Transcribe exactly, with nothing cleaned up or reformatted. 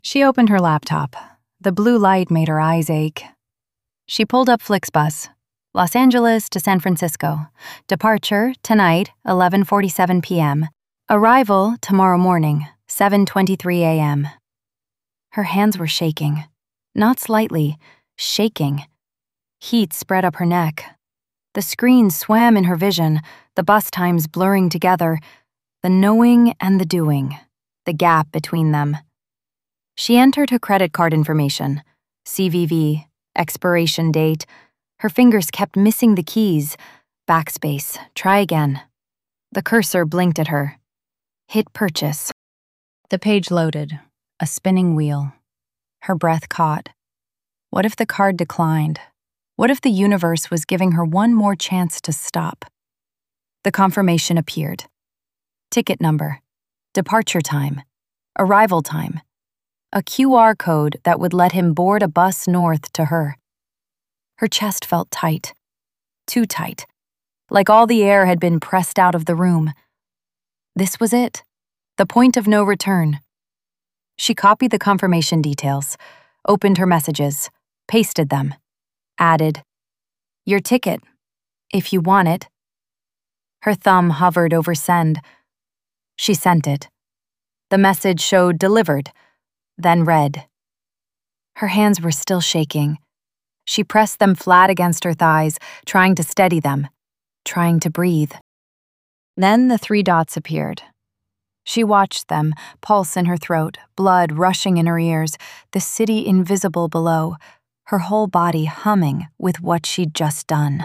She opened her laptop. The blue light made her eyes ache. She pulled up Flixbus. Los Angeles to San Francisco. Departure tonight, eleven forty-seven p m Arrival tomorrow morning, seven twenty-three a m Her hands were shaking. Not slightly, shaking. Heat spread up her neck. The screen swam in her vision, the bus times blurring together, the knowing and the doing, the gap between them. She entered her credit card information, C V V, expiration date. Her fingers kept missing the keys. Backspace, try again. The cursor blinked at her. Hit purchase. The page loaded, a spinning wheel. Her breath caught. What if the card declined? What if the universe was giving her one more chance to stop? The confirmation appeared. Ticket number, departure time, arrival time, a Q R code that would let him board a bus north to her. Her chest felt tight, too tight, like all the air had been pressed out of the room. This was it, the point of no return. She copied the confirmation details, opened her messages, pasted them, added, "Your ticket, if you want it." Her thumb hovered over send. She sent it. The message showed delivered, then read. Her hands were still shaking. She pressed them flat against her thighs, trying to steady them, trying to breathe. Then the three dots appeared. She watched them, pulse in her throat, blood rushing in her ears, the city invisible below, her whole body humming with what she'd just done.